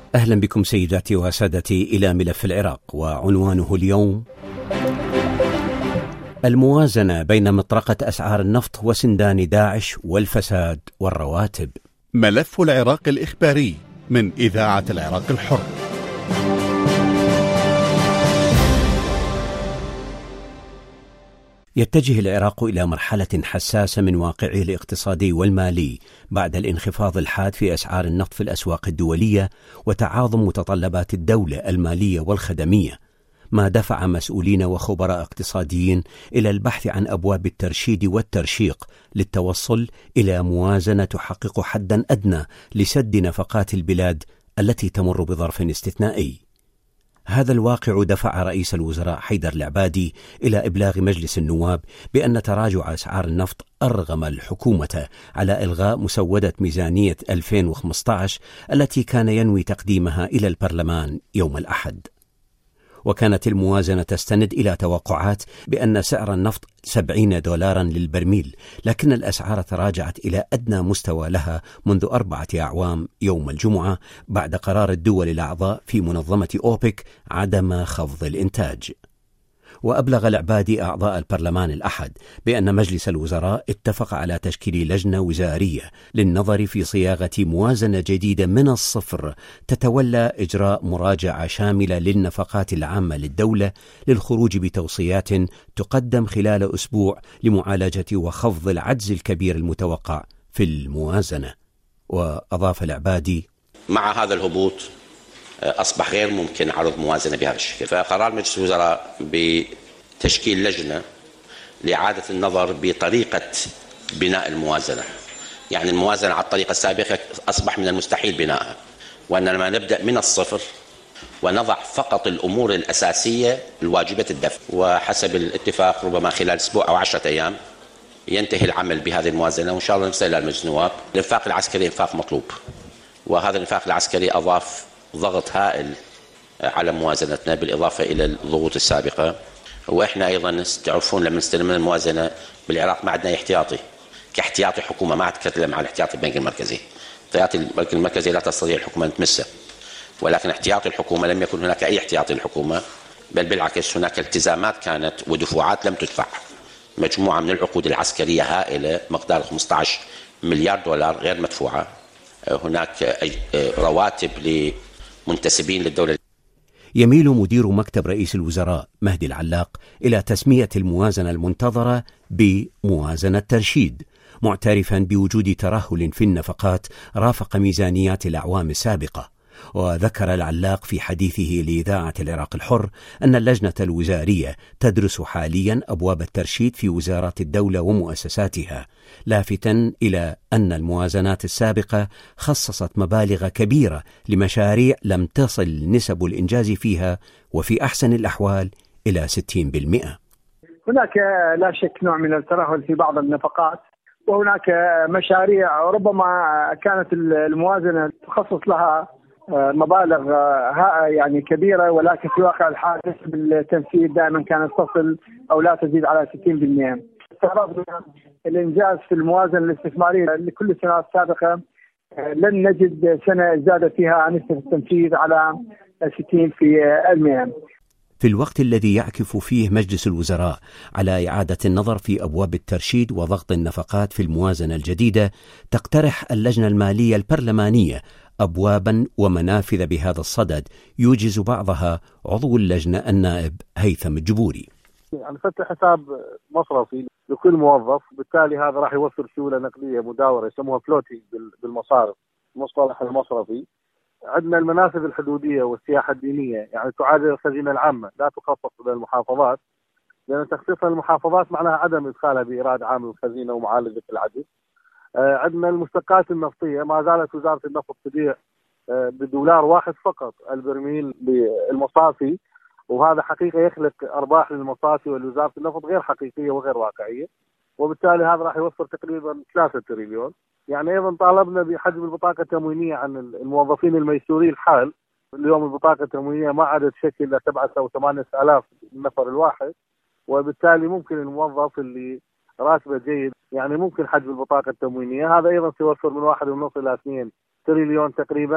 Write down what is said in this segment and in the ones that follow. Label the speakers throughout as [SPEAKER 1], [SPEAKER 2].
[SPEAKER 1] أهلا بكم سيداتي وسادتي إلى ملف العراق، وعنوانه اليوم: الموازنة بين مطرقة أسعار النفط وسندان داعش والفساد والرواتب.
[SPEAKER 2] ملف العراق الإخباري من إذاعة العراق الحر.
[SPEAKER 1] يتجه العراق إلى مرحلة حساسة من واقعه الاقتصادي والمالي بعد الانخفاض الحاد في أسعار النفط في الأسواق الدولية وتعاظم متطلبات الدولة المالية والخدمية، ما دفع مسؤولين وخبراء اقتصاديين إلى البحث عن أبواب الترشيد والترشيق للتوصل إلى موازنة تحقق حدا أدنى لسد نفقات البلاد التي تمر بظرف استثنائي. هذا الواقع دفع رئيس الوزراء حيدر العبادي إلى إبلاغ مجلس النواب بأن تراجع أسعار النفط أرغم الحكومة على إلغاء مسودة ميزانية 2015 التي كان ينوي تقديمها إلى البرلمان يوم الأحد. وكانت الموازنة تستند إلى توقعات بأن سعر النفط $70 للبرميل، لكن الأسعار تراجعت إلى أدنى مستوى لها منذ 4 أعوام يوم الجمعة بعد قرار الدول الأعضاء في منظمة أوبك عدم خفض الإنتاج. وأبلغ العبادي أعضاء البرلمان الأحد بأن مجلس الوزراء اتفق على تشكيل لجنة وزارية للنظر في صياغة موازنة جديدة من الصفر تتولى إجراء مراجعة شاملة للنفقات العامة للدولة للخروج بتوصيات تقدم خلال أسبوع لمعالجة وخفض العجز الكبير المتوقع في الموازنة. وأضاف العبادي:
[SPEAKER 3] مع هذا الهبوط أصبح غير ممكن عرض موازنة بهذا الشكل، فقرار مجلس الوزراء بتشكيل لجنة لإعادة النظر بطريقة بناء الموازنة. يعني الموازنة على الطريقة السابقة أصبح من المستحيل بنائها، وأننا نبدأ من الصفر ونضع فقط الأمور الأساسية الواجبة الدفع، وحسب الاتفاق ربما خلال أسبوع أو 10 أيام ينتهي العمل بهذه الموازنة، وإن شاء الله نرسل إلى مجلس النواب. الإنفاق العسكري إنفاق مطلوب، وهذا الإنفاق العسكري أضاف ضغط هائل على موازنتنا بالإضافة إلى الضغوط السابقة. وإحنا أيضا تعرفون لما استلمنا الموازنة بالعراق ما عندنا احتياطي كاحتياطي حكومة، ما أتكلم عن احتياطي البنك المركزي. احتياطي البنك المركزي لا تستطيع الحكومة أن تمسه، ولكن احتياطي الحكومة لم يكن هناك أي احتياطي للحكومة، بل بالعكس هناك التزامات كانت ودفوعات لم تدفع. مجموعة من العقود العسكرية هائلة مقدار $15 مليار غير مدفوعة. هناك رواتب لمنتسبين للدولة.
[SPEAKER 1] يميل مدير مكتب رئيس الوزراء مهدي العلاق إلى تسمية الموازنة المنتظرة بموازنة ترشيد، معترفا بوجود ترهل في النفقات رافق ميزانيات الأعوام السابقة. وذكر العلاق في حديثه لإذاعة العراق الحر أن اللجنة الوزارية تدرس حاليا أبواب الترشيد في وزارات الدولة ومؤسساتها، لافتا إلى أن الموازنات السابقة خصصت مبالغ كبيرة لمشاريع لم تصل نسب الإنجاز فيها وفي أحسن الأحوال إلى 60%.
[SPEAKER 4] هناك لا شك نوع من الترهل في بعض النفقات، وهناك مشاريع ربما كانت الموازنة تخصص لها مبالغ يعني كبيرة، ولكن في واقع الحال نسب التنفيذ دائما كانت تصل أو لا تزيد على 60%. استغربنا الإنجاز في الموازنة الاستثمارية لكل السنوات السابقة، لن نجد سنة زادت فيها نسبة التنفيذ على 60%.
[SPEAKER 1] في الوقت الذي يعكف فيه مجلس الوزراء على إعادة النظر في أبواب الترشيد وضغط النفقات في الموازنة الجديدة، تقترح اللجنة المالية البرلمانية أبوابا ومنافذ بهذا الصدد يوجز بعضها عضو اللجنة النائب هيثم الجبوري.
[SPEAKER 5] يعني فتح حساب مصرفي لكل موظف، بالتالي هذا راح يوفر سيولة نقدية مداورة يسموها فلوتينج بالمصارف، المصطلح المصرفي. عندنا المنافذ الحدودية والسياحة الدينية، يعني تعادل الخزينة العامة، لا تخصص للمحافظات، لأن تخصيصها للمحافظات معناها عدم إدخالها بإيراد عام للخزينة ومعالجة العجز. عندنا المشتقات النفطية، ما زالت وزارة النفط تبيع $1 فقط البرميل للمصافي، وهذا حقيقة يخلق أرباح للمصافي والوزارة النفط غير حقيقية وغير واقعية، وبالتالي هذا راح يوفر تقريبا 3 تريليون. يعني أيضا طالبنا بحجم البطاقة التموينية عن الموظفين الميسوري الحال. اليوم البطاقة التموينية ما عادت تشكل إلا 7 أو 8 آلاف النفر الواحد، وبالتالي ممكن الموظف اللي راتبه جيد يعني ممكن حجب البطاقة التموينية. هذا أيضا سيوفر من 1.5 إلى 2 تريليون تقريبا.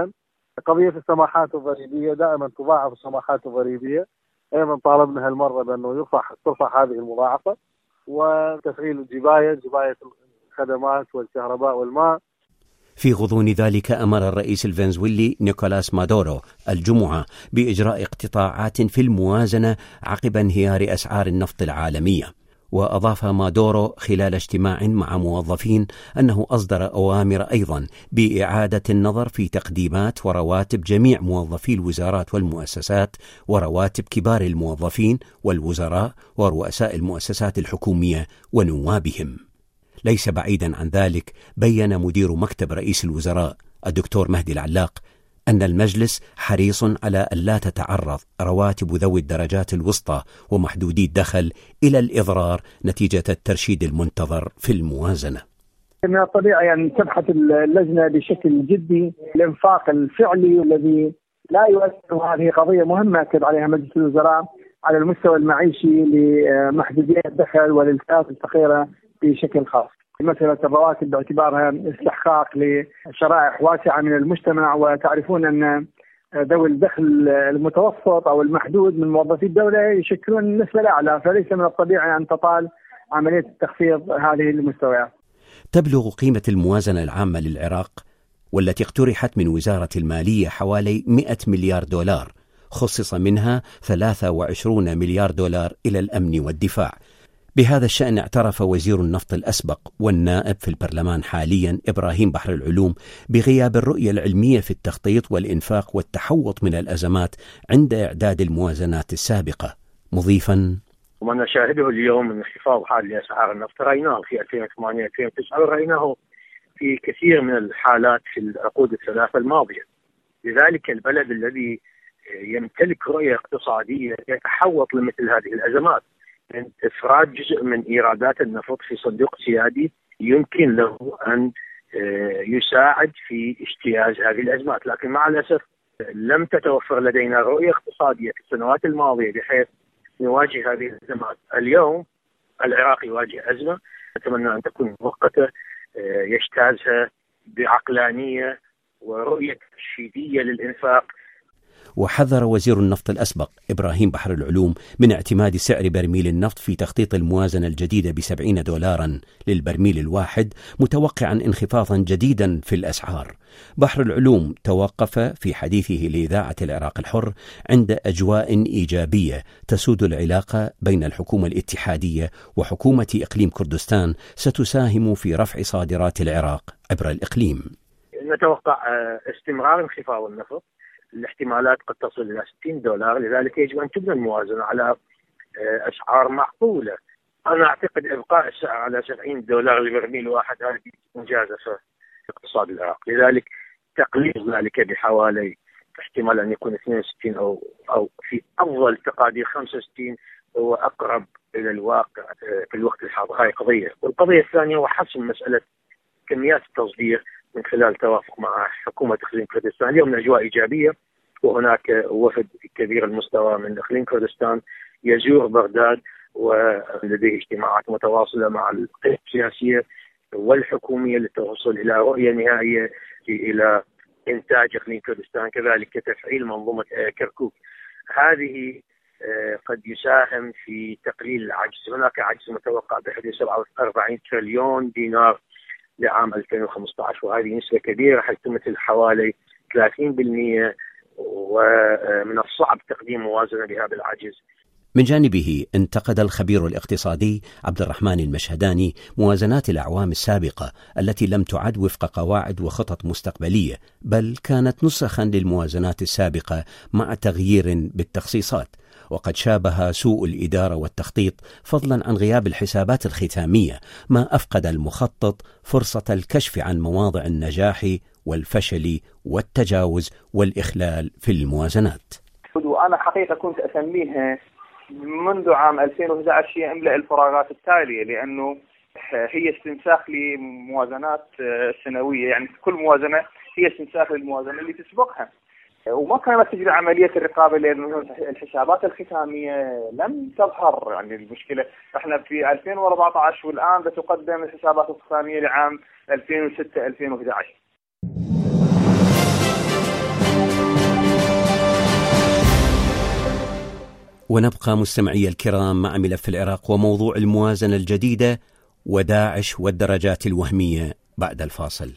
[SPEAKER 5] قضية السماحات الضريبية دائما تضاعف السماحات الضريبية، أيضا طالبنا هالمرة بأنه ترفع هذه المضاعفة، وتفعيل جباية الخدمات والكهرباء والماء.
[SPEAKER 1] في غضون ذلك أمر الرئيس الفنزويلي نيكولاس مادورو الجمعة بإجراء اقتطاعات في الموازنة عقب انهيار أسعار النفط العالمية. وأضاف مادورو خلال اجتماع مع موظفين أنه أصدر أوامر أيضا بإعادة النظر في تقديمات ورواتب جميع موظفي الوزارات والمؤسسات ورواتب كبار الموظفين والوزراء ورؤساء المؤسسات الحكومية ونوابهم. ليس بعيدا عن ذلك بيّن مدير مكتب رئيس الوزراء الدكتور مهدي العلاق أن المجلس حريص على ألا تتعرض رواتب ذوي الدرجات الوسطى ومحدودي الدخل إلى الإضرار نتيجة الترشيد المنتظر في الموازنة.
[SPEAKER 4] من الطبيعي أن تبحث اللجنة بشكل جدي الإنفاق الفعلي الذي لا يؤثر. هذه قضية مهمة أكد عليها مجلس الوزراء على المستوى المعيشي لمحدودي الدخل والفئات الفقيرة بشكل خاص. مسألة الرواتب باعتبارها استحقاق لشرائح واسعة من المجتمع، وتعرفون أن ذوي الدخل المتوسط أو المحدود من موظفي الدولة يشكلون النسبة الأعلى، فليس من الطبيعي أن تطال عملية التخفيض هذه المستويات.
[SPEAKER 1] تبلغ قيمة الموازنة العامة للعراق والتي اقترحت من وزارة المالية حوالي 100 مليار دولار، خصص منها 23 مليار دولار إلى الأمن والدفاع. بهذا الشأن اعترف وزير النفط الأسبق والنائب في البرلمان حاليا إبراهيم بحر العلوم بغياب الرؤية العلمية في التخطيط والإنفاق والتحوط من الأزمات عند إعداد الموازنات السابقة، مضيفا:
[SPEAKER 6] وما نشاهده اليوم من انخفاض حاد لأسعار النفط رأيناه في 2008 2009 ورأيناه في كثير من الحالات في العقود الثلاثة الماضية. لذلك البلد الذي يمتلك رؤية اقتصادية يتحوط لمثل هذه الأزمات. إفراج جزء من إيرادات النفط في صندوق سيادي يمكن له أن يساعد في اجتياز هذه الأزمات، لكن مع الأسف لم تتوفر لدينا رؤية اقتصادية في السنوات الماضية بحيث نواجه هذه الأزمات. اليوم العراق يواجه أزمة أتمنى أن تكون مؤقتة يجتازها بعقلانية ورؤية ترشيدية للإنفاق.
[SPEAKER 1] وحذر وزير النفط الأسبق إبراهيم بحر العلوم من اعتماد سعر برميل النفط في تخطيط الموازنة الجديدة ب70 دولارا للبرميل الواحد، متوقعا انخفاضا جديدا في الأسعار. بحر العلوم توقف في حديثه لإذاعة العراق الحر عند أجواء إيجابية تسود العلاقة بين الحكومة الاتحادية وحكومة إقليم كردستان ستساهم في رفع صادرات العراق عبر الإقليم.
[SPEAKER 6] نتوقع استمرار انخفاض النفط، الاحتمالات قد تصل إلى 60 دولار، لذلك يجب أن تبنى الموازنة على أسعار معقولة. أنا أعتقد إبقاء السعر على 70 دولار لبرميل واحد هذه إنجازة في اقتصاد العراق، لذلك تقليل ذلك بحوالي احتمال أن يكون 62 أو في أفضل تقادير 65 هو أقرب إلى الواقع في الوقت الحاضر. هاي قضية. والقضية الثانية هو حسم مسألة كميات التصدير من خلال توافق مع حكومة إقليم كردستان. اليوم الأجواء إيجابية، وهناك وفد كبير المستوى من إقليم كردستان يزور بغداد ولديه اجتماعات متواصلة مع القيادة السياسية والحكومية للتوصل إلى رؤية نهائية إلى إنتاج إقليم كردستان، كذلك تفعيل منظومة كركوك. هذه قد يساهم في تقليل العجز. هناك عجز متوقع بحدود 47 تريليون دينار لعام 2015، وهذه نسبة كبيرة حيث تمثل حوالي 30%، ومن الصعب تقديم موازنة بهذا العجز.
[SPEAKER 1] من جانبه انتقد الخبير الاقتصادي عبد الرحمن المشهداني موازنات الأعوام السابقة التي لم تعد وفق قواعد وخطط مستقبلية، بل كانت نسخا للموازنات السابقة مع تغيير بالتخصيصات، وقد شابه سوء الإدارة والتخطيط فضلا عن غياب الحسابات الختامية ما أفقد المخطط فرصة الكشف عن مواضع النجاح والفشل والتجاوز والإخلال في الموازنات.
[SPEAKER 7] وأنا حقيقة كنت أسميها منذ عام 2011 هي املأ الفراغات التالية، لأنه هي استنساخ لموازنات سنوية، يعني كل موازنة هي استنساخ للموازنة اللي تسبقها، وما كانت تجري عملية الرقابة لأنه الحسابات الختامية لم تظهر. يعني المشكلة احنا في 2014 والآن بتقدم الحسابات الختامية لعام 2006-2011.
[SPEAKER 1] ونبقى مستمعي الكرام مع ملف العراق وموضوع الموازنة الجديدة وداعش والدرجات الوهمية بعد الفاصل.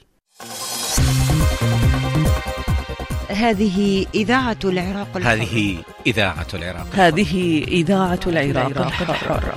[SPEAKER 8] هذه إذاعة العراق الحر.
[SPEAKER 1] هذه إذاعة العراق الحر.
[SPEAKER 8] هذه إذاعة العراق الحر.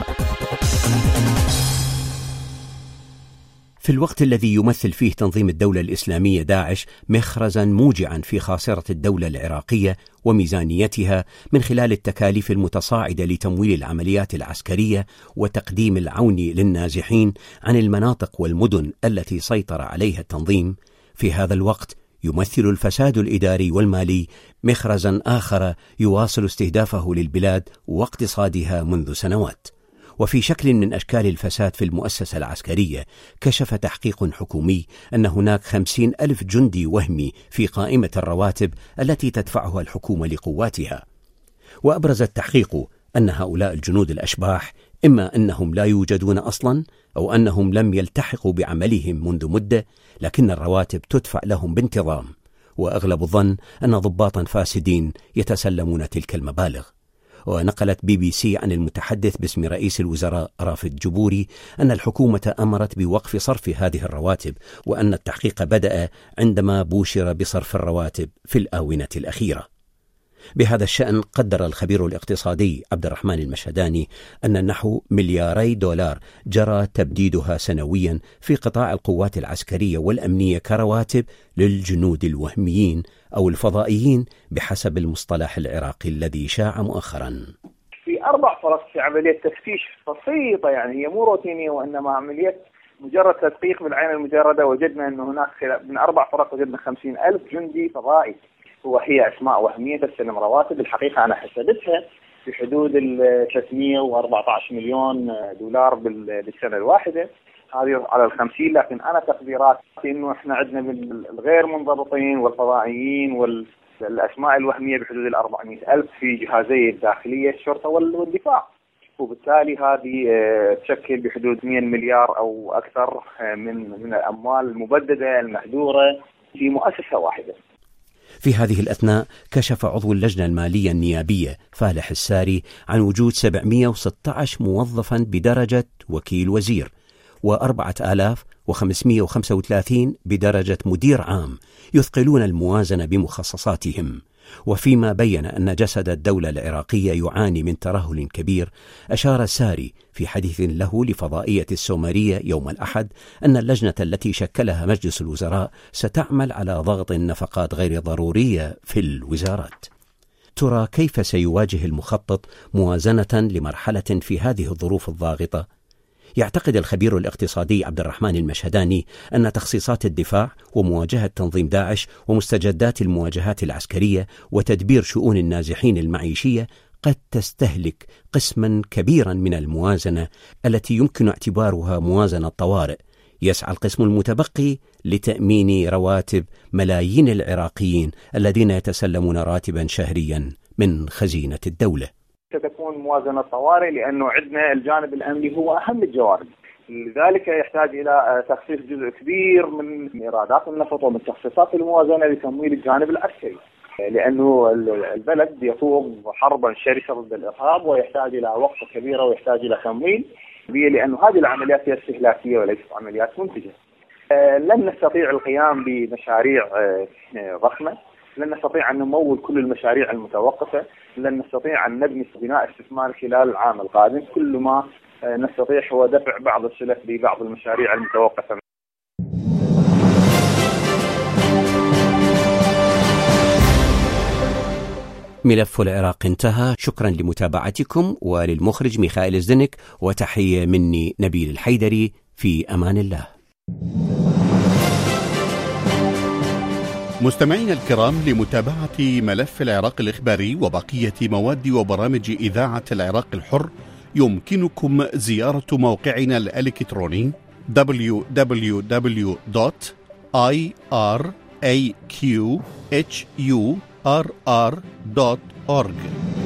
[SPEAKER 1] في الوقت الذي يمثل فيه تنظيم الدولة الإسلامية داعش مخرزا موجعا في خاصرة الدولة العراقية وميزانيتها من خلال التكاليف المتصاعدة لتمويل العمليات العسكرية وتقديم العون للنازحين عن المناطق والمدن التي سيطر عليها التنظيم، في هذا الوقت يمثل الفساد الإداري والمالي مخرزا آخر يواصل استهدافه للبلاد واقتصادها منذ سنوات. وفي شكل من أشكال الفساد في المؤسسة العسكرية، كشف تحقيق حكومي أن هناك 50,000 جندي وهمي في قائمة الرواتب التي تدفعها الحكومة لقواتها. وأبرز التحقيق أن هؤلاء الجنود الأشباح إما أنهم لا يوجدون أصلا أو أنهم لم يلتحقوا بعملهم منذ مدة، لكن الرواتب تدفع لهم بانتظام، وأغلب الظن أن ضباطا فاسدين يتسلمون تلك المبالغ. ونقلت BBC عن المتحدث باسم رئيس الوزراء رافد جبوري أن الحكومة أمرت بوقف صرف هذه الرواتب، وأن التحقيق بدأ عندما بوشر بصرف الرواتب في الآونة الأخيرة. بهذا الشأن قدر الخبير الاقتصادي عبد الرحمن المشهداني أن نحو $2 جرى تبديدها سنويا في قطاع القوات العسكرية والأمنية كرواتب للجنود الوهميين أو الفضائيين بحسب المصطلح العراقي الذي شاع مؤخرا.
[SPEAKER 7] في 4 فرص في عملية تفتيش بسيطة، يعني هي مو روتينية وإنما عملية مجرد تدقيق بالعين المجردة، وجدنا أنه هناك من 4 فرق وجدنا 50,000 جندي فضائي، وهي أسماء وهمية تستلم رواتب. الحقيقة أنا حسبتها في حدود $314 مليون بالسنة الواحدة، هذه على 50. لكن أنا تقديراتي إنه إحنا عندنا الغير منضبطين والفضائيين والأسماء الوهمية بحدود 400,000 في جهازي الداخلية الشرطة والدفاع، وبالتالي هذه تشكل بحدود 100 مليار أو أكثر من الأموال المبددة المهدورة في مؤسسة واحدة.
[SPEAKER 1] في هذه الأثناء كشف عضو اللجنة المالية النيابية فالح الساري عن وجود 716 موظفا بدرجة وكيل وزير و4,535 بدرجة مدير عام يثقلون الموازنة بمخصصاتهم. وفيما بين أن جسد الدولة العراقية يعاني من ترهل كبير، أشار الساري في حديث له لفضائية السومرية يوم الأحد أن اللجنة التي شكلها مجلس الوزراء ستعمل على ضغط النفقات غير ضرورية في الوزارات. ترى كيف سيواجه المخطط موازنة لمرحلة في هذه الظروف الضاغطة؟ يعتقد الخبير الاقتصادي عبد الرحمن المشهداني أن تخصيصات الدفاع ومواجهة تنظيم داعش ومستجدات المواجهات العسكرية وتدبير شؤون النازحين المعيشية قد تستهلك قسما كبيرا من الموازنة التي يمكن اعتبارها موازنة طوارئ، يسعى القسم المتبقي لتأمين رواتب ملايين العراقيين الذين يتسلمون راتبا شهريا من خزينة الدولة.
[SPEAKER 7] ستكون موازنة طوارئ لأنه عندنا الجانب الأمني هو أهم الجوانب، لذلك يحتاج إلى تخصيص جزء كبير من إيرادات النفط ومن تخصيصات الموازنة لتمويل الجانب العسكري، لأنه البلد يخوض حربا شرسة ضد الإرهاب ويحتاج إلى وقت كبيرة ويحتاج إلى تمويل، لأنه هذه العمليات هي استهلاكية وليست عمليات منتجة. لن نستطيع القيام بمشاريع ضخمة، لن نستطيع أن نمول كل المشاريع المتوقفة، لن نستطيع أن نبني بناء استثمار خلال العام القادم. كل ما نستطيع هو دفع بعض السلف لبعض المشاريع المتوقفة.
[SPEAKER 1] ملف العراق انتهى. شكرا لمتابعتكم، وللمخرج ميخائيل الزنك، وتحية مني نبيل الحيدري. في أمان الله.
[SPEAKER 2] مستمعينا الكرام، لمتابعة ملف العراق الإخباري وبقية مواد وبرامج إذاعة العراق الحر يمكنكم زيارة موقعنا الإلكتروني www.iraqhurr.org.